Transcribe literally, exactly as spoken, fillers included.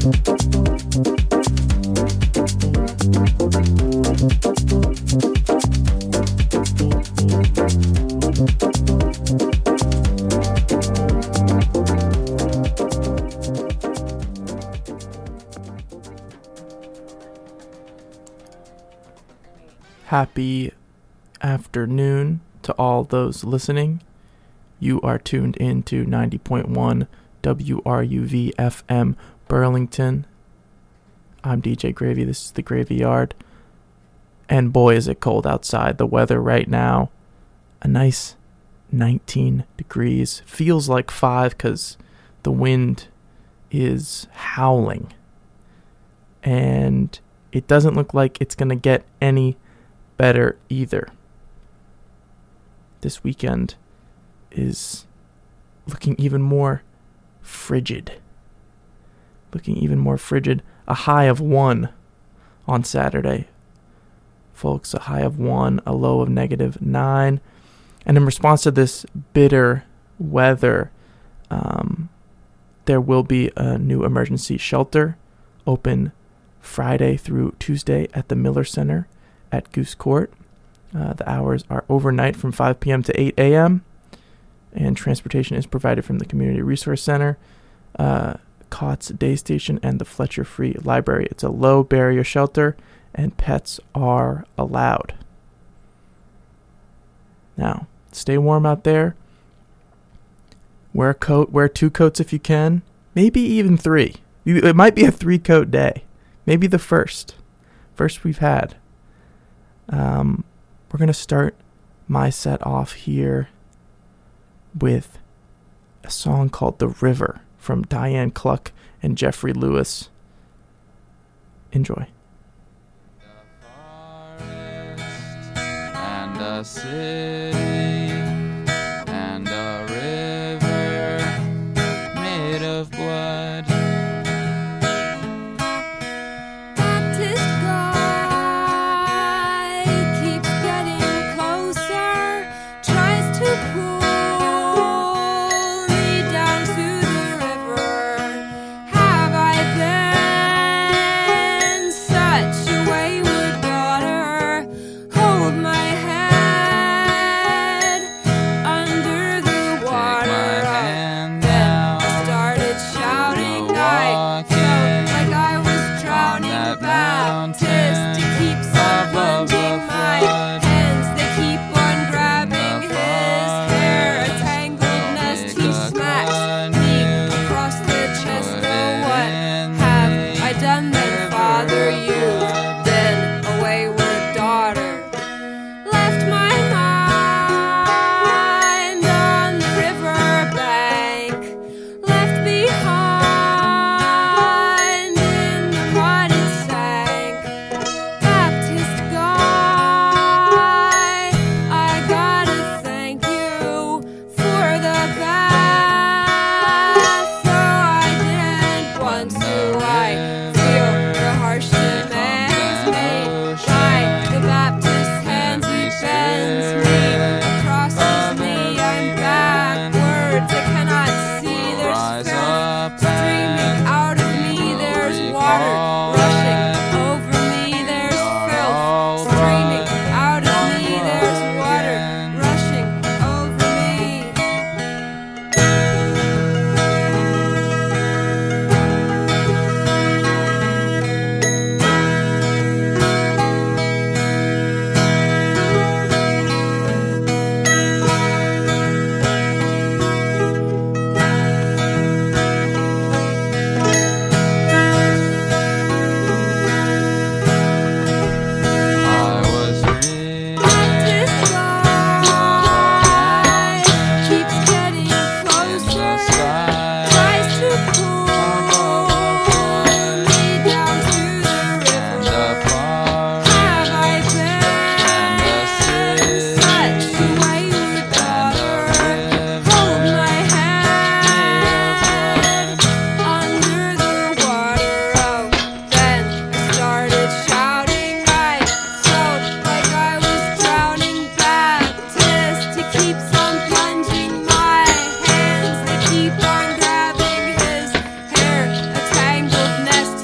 Happy afternoon to all those listening. You are tuned in to ninety point one W R U V F M Burlington. I'm D J Gravy. This is the Graveyard. And boy, is it cold outside. The weather right now, a nice nineteen degrees. Feels like five because the wind is howling. And it doesn't look like it's going to get any better either. This weekend is looking even more frigid. Looking even more frigid. A high of one on Saturday. Folks, a high of one, a low of negative nine. And in response to this bitter weather, um, there will be a new emergency shelter open Friday through Tuesday at the Miller Center at Goose Court. Uh, the hours are overnight from five p.m. to eight a.m. and transportation is provided from the Community Resource Center, uh, Cots Day Station, and the Fletcher Free Library. It's a low barrier shelter and pets are allowed. Now, stay warm out there. Wear a coat, wear two coats if you can, maybe even three. It might be a three coat day, maybe the first, first we've had. Um, we're going to start my set off here with a song called The River from Diane Cluck and Jeffrey Lewis. Enjoy. The forest and the city